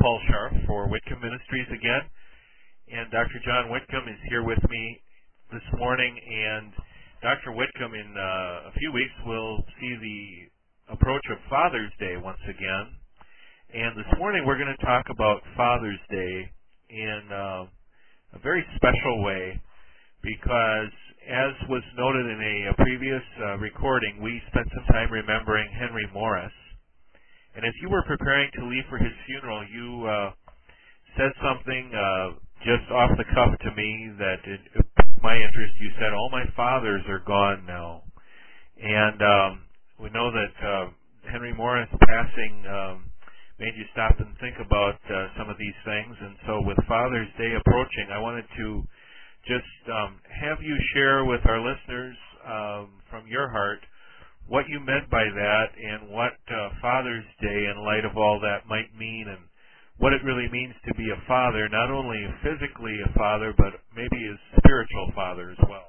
Paul Scharf for Whitcomb Ministries again, and Dr. John Whitcomb is here with me this morning, and Dr. Whitcomb in a few weeks will see the approach of Father's Day once again, and this morning we're going to talk about Father's Day in a very special way, because as was noted in a previous recording, we spent some time remembering Henry Morris. And as you were preparing to leave for his funeral, you said something just off the cuff to me that it piqued my interest. You said, "All my fathers are gone now." And we know that Henry Morris passing made you stop and think about some of these things. And so with Father's Day approaching, I wanted to just have you share with our listeners from your heart what you meant by that, and what Father's Day, in light of all that, might mean, and what it really means to be a father, not only physically a father, but maybe a spiritual father as well.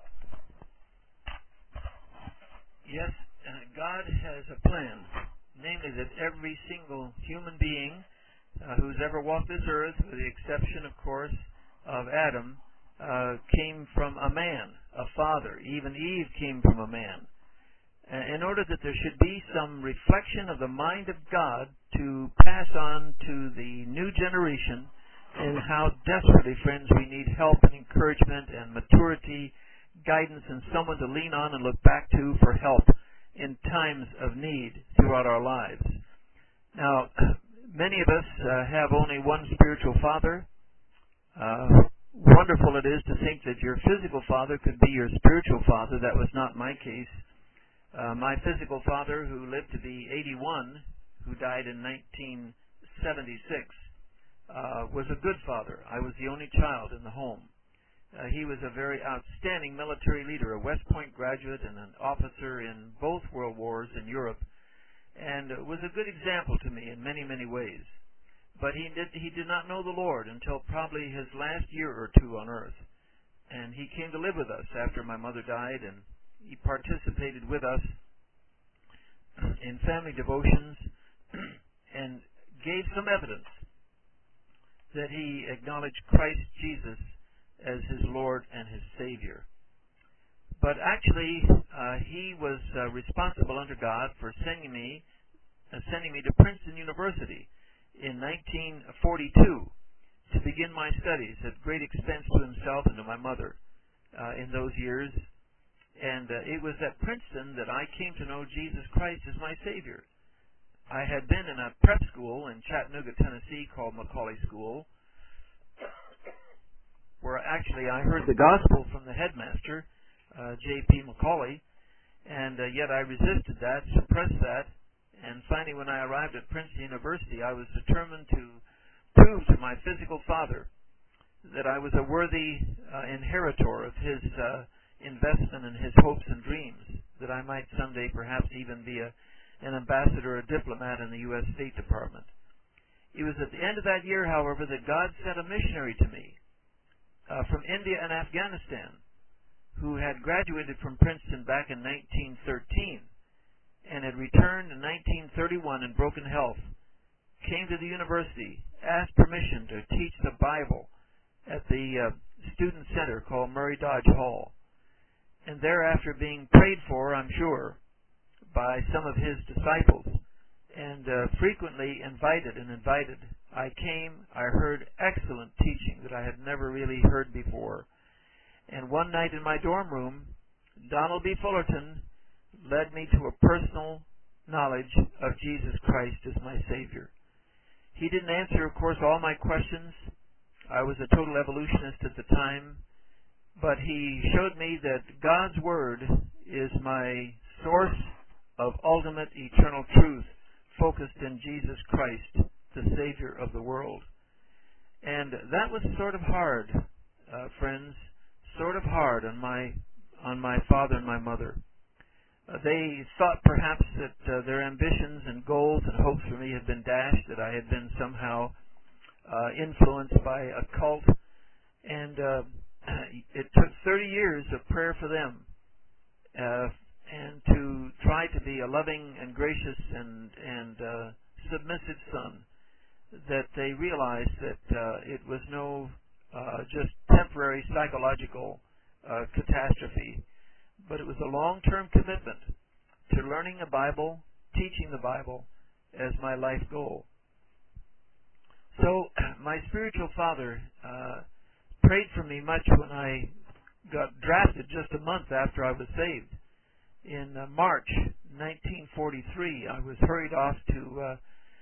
Yes, God has a plan, namely that every single human being who's ever walked this earth, with the exception, of course, of Adam, came from a man, a father. Even Eve came from a man. In order that there should be some reflection of the mind of God to pass on to the new generation, and how desperately, friends, we need help and encouragement and maturity, guidance, and someone to lean on and look back to for help in times of need throughout our lives. Now, many of us have only one spiritual father. Wonderful it is to think that your physical father could be your spiritual father. That was not my case. My physical father, who lived to be 81, who died in 1976, was a good father. I was the only child in the home. He was a very outstanding military leader, a West Point graduate and an officer in both world wars in Europe, and was a good example to me in many, many ways. But he did not know the Lord until probably his last year or two on earth. And he came to live with us after my mother died, and he participated with us in family devotions and gave some evidence that he acknowledged Christ Jesus as his Lord and his Savior. But actually, he was responsible under God for sending me to Princeton University in 1942 to begin my studies at great expense to himself and to my mother in those years. And it was at Princeton that I came to know Jesus Christ as my Savior. I had been in a prep school in Chattanooga, Tennessee called Macaulay School, where actually I heard the gospel from the headmaster, J.P. Macaulay, and yet I resisted that, suppressed that, and finally when I arrived at Princeton University, I was determined to prove to my physical father that I was a worthy inheritor of his investment in his hopes and dreams, that I might someday perhaps even be an ambassador or a diplomat in the U.S. State Department. It was at the end of that year, however, that God sent a missionary to me from India and Afghanistan, who had graduated from Princeton back in 1913 and had returned in 1931 in broken health, came to the university, asked permission to teach the Bible at the student center called Murray Dodge Hall. And thereafter being prayed for, I'm sure, by some of his disciples, and frequently invited, I came, I heard excellent teaching that I had never really heard before. And one night in my dorm room, Donald B. Fullerton led me to a personal knowledge of Jesus Christ as my Savior. He didn't answer, of course, all my questions. I was a total evolutionist at the time. But he showed me that God's Word is my source of ultimate eternal truth, focused in Jesus Christ, the Savior of the world. And that was sort of hard, friends, sort of hard on my father and my mother. They thought perhaps that their ambitions and goals and hopes for me had been dashed, that I had been somehow influenced by a cult, and it took 30 years of prayer for them, and to try to be a loving and gracious and submissive son, that they realized that it was no just temporary psychological catastrophe, but it was a long-term commitment to learning the Bible, teaching the Bible as my life goal. So my spiritual father prayed for me much when I got drafted just a month after I was saved. In March 1943, I was hurried off to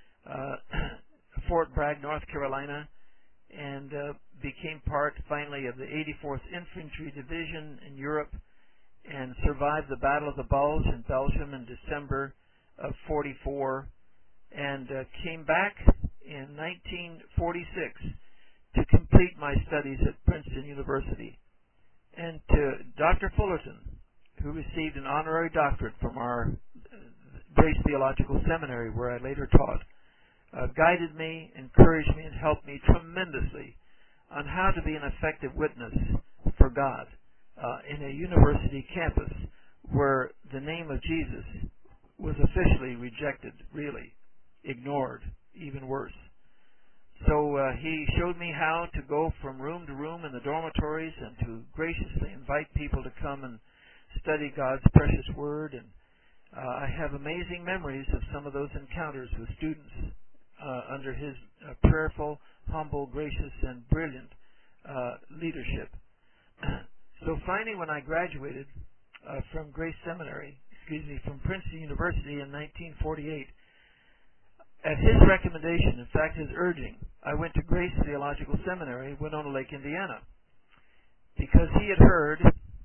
Fort Bragg, North Carolina, and became part finally of the 84th Infantry Division in Europe, and survived the Battle of the Bulge in Belgium in December of 44, and came back in 1946 to complete my studies at Princeton University. And to Dr. Fullerton, who received an honorary doctorate from our Grace Theological Seminary, where I later taught, guided me, encouraged me, and helped me tremendously on how to be an effective witness for God in a university campus where the name of Jesus was officially rejected, really, ignored, even worse. So he showed me how to go from room to room in the dormitories and to graciously invite people to come and study God's precious Word. And I have amazing memories of some of those encounters with students under his prayerful, humble, gracious, and brilliant leadership. So finally, when I graduated from from Princeton University in 1948, at his recommendation, in fact his urging, I went to Grace Theological Seminary, Winona Lake, Indiana, because he had heard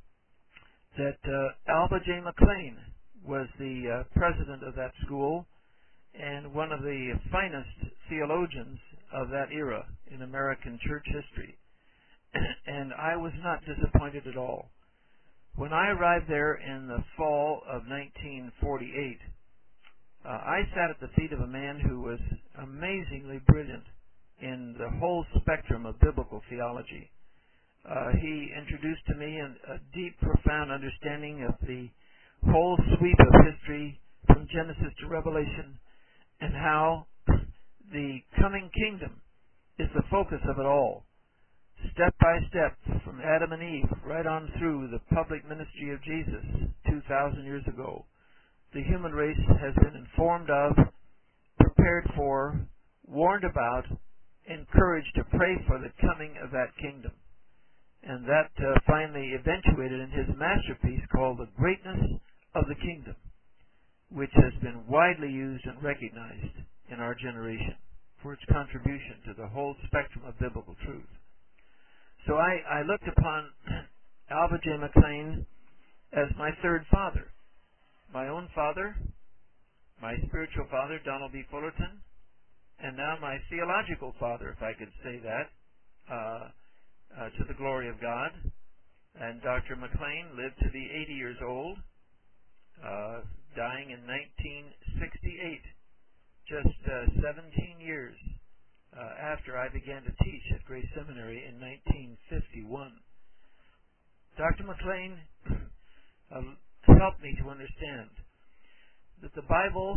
that Alva J. McLean was the president of that school and one of the finest theologians of that era in American church history. And I was not disappointed at all. When I arrived there in the fall of 1948, I sat at the feet of a man who was amazingly brilliant in the whole spectrum of biblical theology. He introduced to me a deep, profound understanding of the whole sweep of history from Genesis to Revelation, and how the coming kingdom is the focus of it all. Step by step, from Adam and Eve, right on through the public ministry of Jesus 2,000 years ago, the human race has been informed of, prepared for, warned about, encouraged to pray for the coming of that kingdom. And that finally eventuated in his masterpiece called The Greatness of the Kingdom, which has been widely used and recognized in our generation for its contribution to the whole spectrum of biblical truth. So I looked upon Alva J. McLean as my third father. My own father, my spiritual father, Donald B. Fullerton, and now my theological father, if I could say that, to the glory of God. And Dr. McLean lived to be 80 years old, dying in 1968, just 17 years after I began to teach at Grace Seminary in 1951. Dr. McLean helped me to understand that the Bible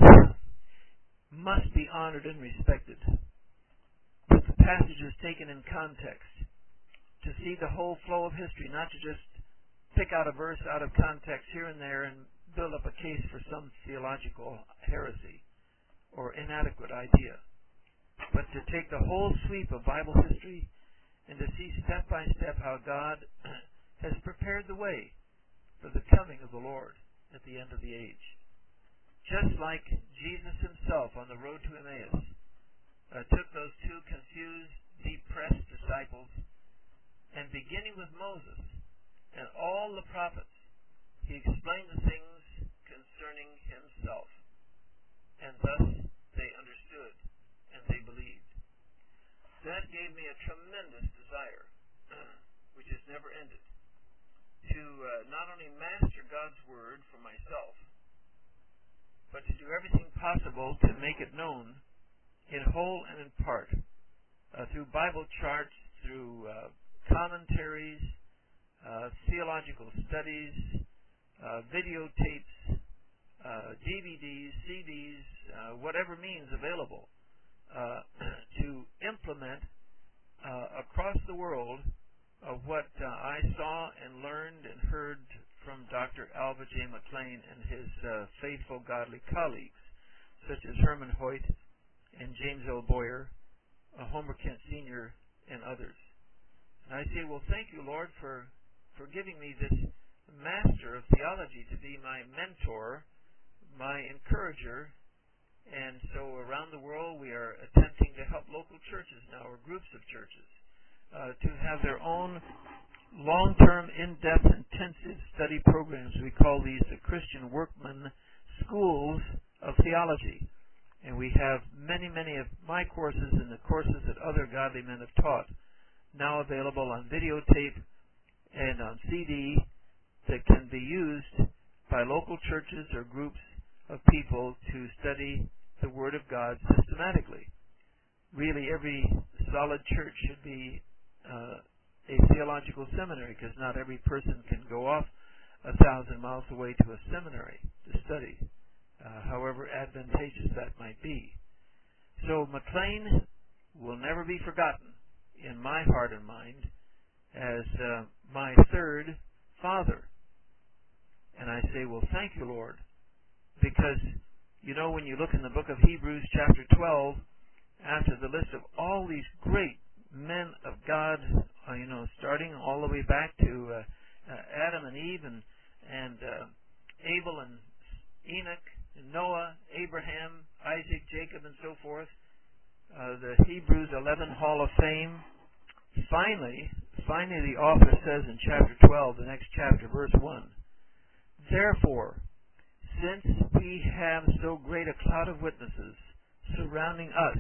must be honored and respected, but the passages taken in context, to see the whole flow of history, not to just pick out a verse out of context here and there and build up a case for some theological heresy or inadequate idea, but to take the whole sweep of Bible history and to see step by step how God has prepared the way for the coming of the Lord at the end of the age. Just like Jesus himself on the road to Emmaus took those two confused, depressed disciples, and beginning with Moses and all the prophets, he explained the things concerning himself, and thus they understood and they believed. That gave me a tremendous desire, which has never ended, to not only master God's Word for myself, but to do everything possible to make it known in whole and in part, through Bible charts, through commentaries, theological studies, videotapes, DVDs, CDs, whatever means available, to the world of what I saw and learned and heard from Dr. Alva J. McClain and his faithful, godly colleagues, such as Herman Hoyt and James L. Boyer, Homer Kent Sr., and others. And I say, well, thank you, Lord, for giving me this master of theology to be my mentor, my encourager. And so around the world we are attempting to help local churches now, or groups of churches, to have their own long-term, in-depth, intensive study programs. We call these the Christian Workman Schools of Theology. And we have many, many of my courses and the courses that other godly men have taught now available on videotape and on CD that can be used by local churches or groups of people to study the Word of God systematically. Really, every solid church should be a theological seminary, because not every person can go off 1,000 miles away to a seminary to study, however advantageous that might be. So McClain will never be forgotten in my heart and mind as my third father. And I say, well, thank you, Lord, because, you know, when you look in the book of Hebrews chapter 12, after the list of all these great men of God, starting all the way back to Adam and Eve and Abel and Enoch and Noah, Abraham, Isaac, Jacob, and so forth, the Hebrews 11 Hall of Fame. Finally, the author says in chapter 12, the next chapter, verse 1, therefore, since we have so great a cloud of witnesses surrounding us,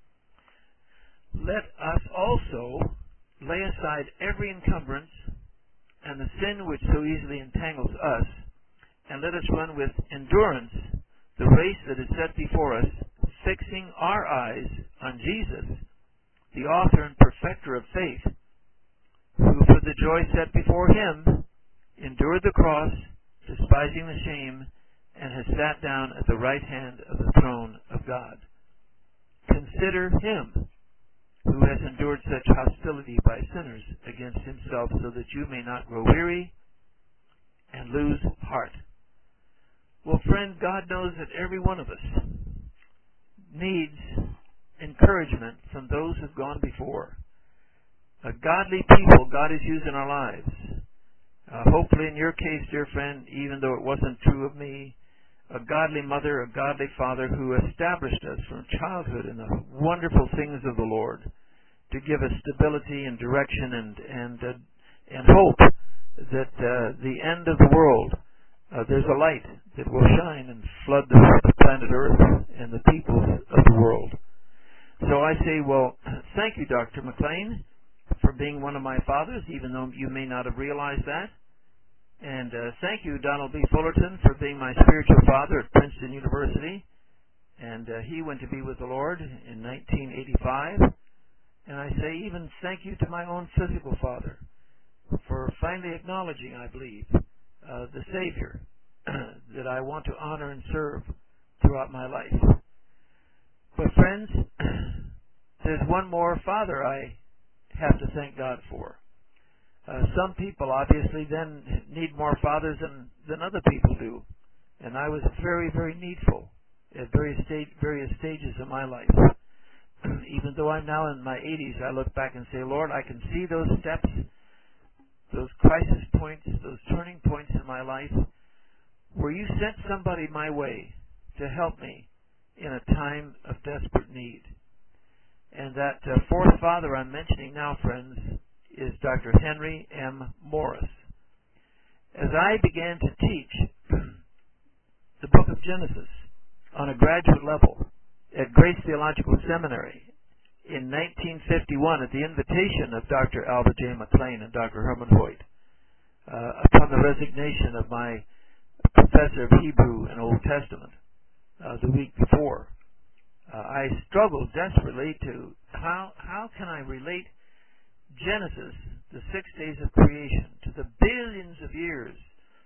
let us also lay aside every encumbrance and the sin which so easily entangles us, and let us run with endurance the race that is set before us, fixing our eyes on Jesus, the author and perfecter of faith, who for the joy set before him endured the cross, despising the shame, and has sat down at the right hand of the throne of God. Consider him who has endured such hostility by sinners against himself, so that you may not grow weary and lose heart. Well, friend, God knows that every one of us needs encouragement from those who've gone before. Godly people God has used in our lives. Hopefully in your case, dear friend, even though it wasn't true of me, a godly mother, a godly father who established us from childhood in the wonderful things of the Lord, to give us stability and direction and hope that the end of the world, there's a light that will shine and flood the planet Earth and the peoples of the world. So I say, well, thank you, Dr. McClain, for being one of my fathers, even though you may not have realized that. And thank you, Donald B. Fullerton, for being my spiritual father at Princeton University. And he went to be with the Lord in 1985. And I say even thank you to my own physical father for finally acknowledging, I believe, the Savior that I want to honor and serve throughout my life. But friends, there's one more father I have to thank God for. Some people obviously then need more fathers than other people do. And I was very, very needful at various stages of my life. Even though I'm now in my 80s, I look back and say, Lord, I can see those steps, those crisis points, those turning points in my life where you sent somebody my way to help me in a time of desperate need. And that fourth father I'm mentioning now, friends, is Dr. Henry M. Morris. As I began to teach the book of Genesis on a graduate level at Grace Theological Seminary in 1951 at the invitation of Dr. Alva J. McClain and Dr. Herman Hoyt, upon the resignation of my professor of Hebrew and Old Testament the week before, I struggled desperately to how can I relate Genesis, the 6 days of creation, to the billions of years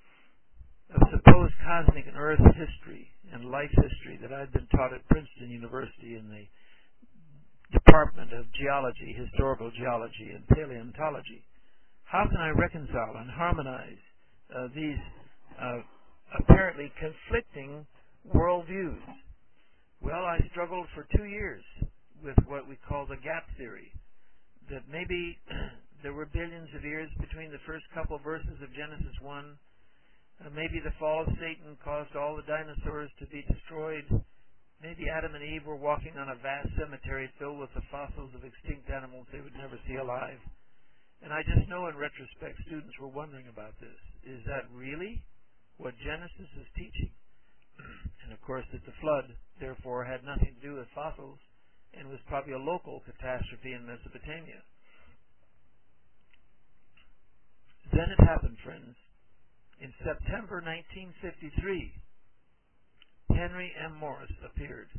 of supposed cosmic and earth history and life history that I'd been taught at Princeton University in the Department of Geology, Historical Geology, and Paleontology. How can I reconcile and harmonize these apparently conflicting worldviews? Well, I struggled for 2 years with what we call the gap theory, that maybe there were billions of years between the first couple verses of Genesis 1. Maybe the fall of Satan caused all the dinosaurs to be destroyed. Maybe Adam and Eve were walking on a vast cemetery filled with the fossils of extinct animals they would never see alive. And I just know in retrospect students were wondering about this. Is that really what Genesis is teaching? And of course that the flood, therefore, had nothing to do with fossils and was probably a local catastrophe in Mesopotamia. Then it happened, friends. In September 1953, Henry M. Morris appeared,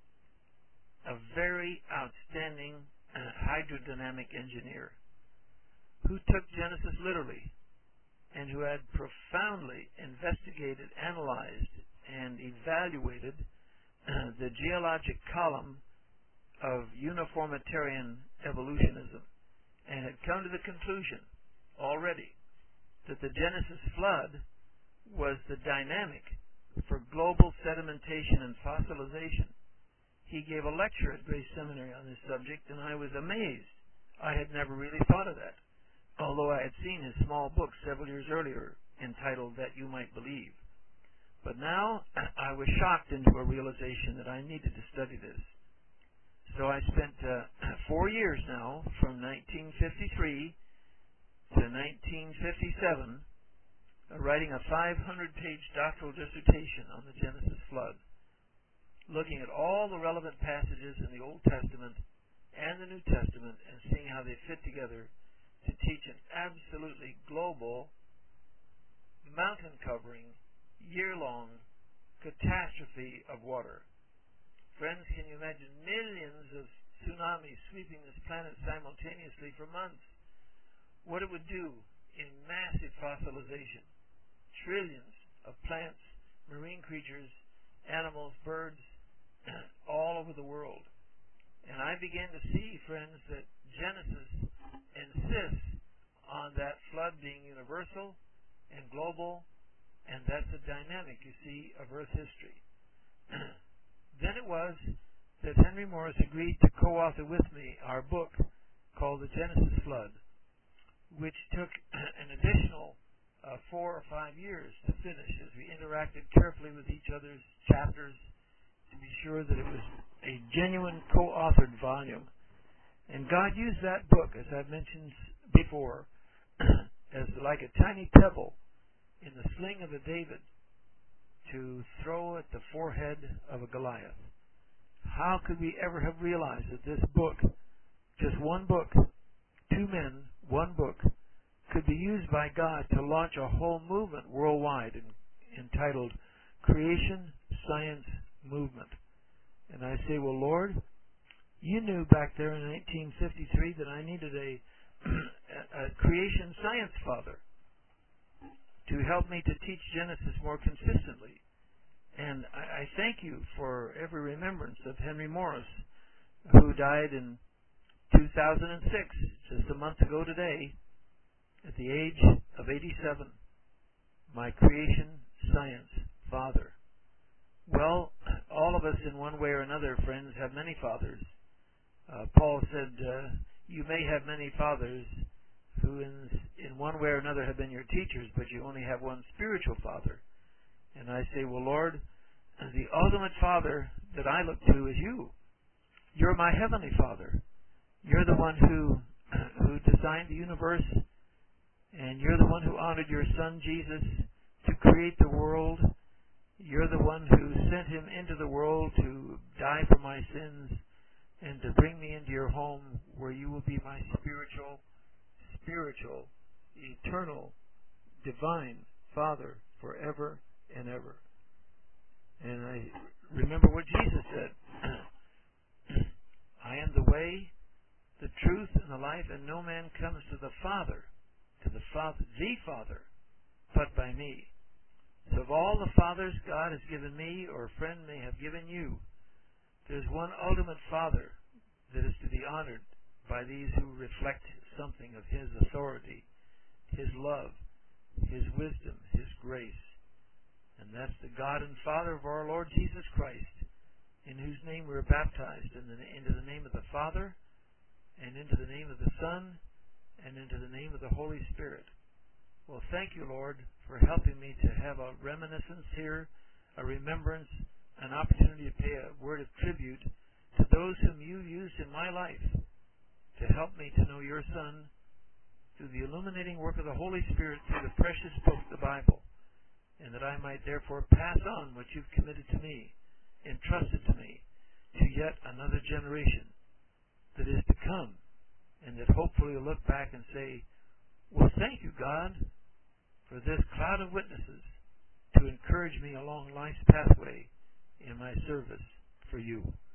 a very outstanding hydrodynamic engineer who took Genesis literally and who had profoundly investigated, analyzed, and evaluated the geologic column of uniformitarian evolutionism, and had come to the conclusion already that the Genesis flood was the dynamic for global sedimentation and fossilization. He gave a lecture at Grace Seminary on this subject, and I was amazed. I had never really thought of that, although I had seen his small book several years earlier entitled That You Might Believe. But now I was shocked into a realization that I needed to study this. So I spent 4 years now, from 1953 to 1957, writing a 500-page doctoral dissertation on the Genesis flood, looking at all the relevant passages in the Old Testament and the New Testament and seeing how they fit together to teach an absolutely global, mountain-covering, year-long catastrophe of water. Friends, can you imagine millions of tsunamis sweeping this planet simultaneously for months? What it would do in massive fossilization. Trillions of plants, marine creatures, animals, birds, all over the world. And I began to see, friends, that Genesis insists on that flood being universal and global, and that's the dynamic, you see, of Earth history. Then it was that Henry Morris agreed to co-author with me our book called The Genesis Flood, which took an additional 4 or 5 years to finish as we interacted carefully with each other's chapters to be sure that it was a genuine co-authored volume. And God used that book, as I've mentioned before, as like a tiny pebble in the sling of a David to throw at the forehead of a Goliath. How could we ever have realized that this book, just one book, 2 men, one book, could be used by God to launch a whole movement worldwide entitled Creation Science Movement? And I say, well, Lord, you knew back there in 1953 that I needed a creation science father to help me to teach Genesis more consistently. And I thank you for every remembrance of Henry Morris, who died in 2006, just a month ago today, at the age of 87, my creation science father. Well, all of us in one way or another, friends, have many fathers. Paul said, you may have many fathers who in one way or another have been your teachers, but you only have one spiritual father. And I say, well, Lord, the ultimate father that I look to is you. You're my heavenly Father. You're the one who designed the universe, and you're the one who honored your Son, Jesus, to create the world. You're the one who sent him into the world to die for my sins and to bring me into your home where you will be my spiritual, eternal, divine Father forever and ever. And I remember what Jesus said. I am the way, the truth, and the life, and no man comes to the Father, the Father, but by me. So of all the fathers God has given me, or a friend may have given you, there's one ultimate Father that is to be honored by these who reflect something of His authority, His love, His wisdom, His grace. And that's the God and Father of our Lord Jesus Christ, in whose name we are baptized, into the name of the Father, and into the name of the Son, and into the name of the Holy Spirit. Well, thank you, Lord, for helping me to have a reminiscence here, a remembrance, an opportunity to pay a word of tribute to those whom you used in my life to help me to know your Son through the illuminating work of the Holy Spirit through the precious book, the Bible, and that I might therefore pass on what you've committed to me, entrusted to me, to yet another generation that is to come, and that hopefully will look back and say, well, thank you, God, for this cloud of witnesses to encourage me along life's pathway in my service for you.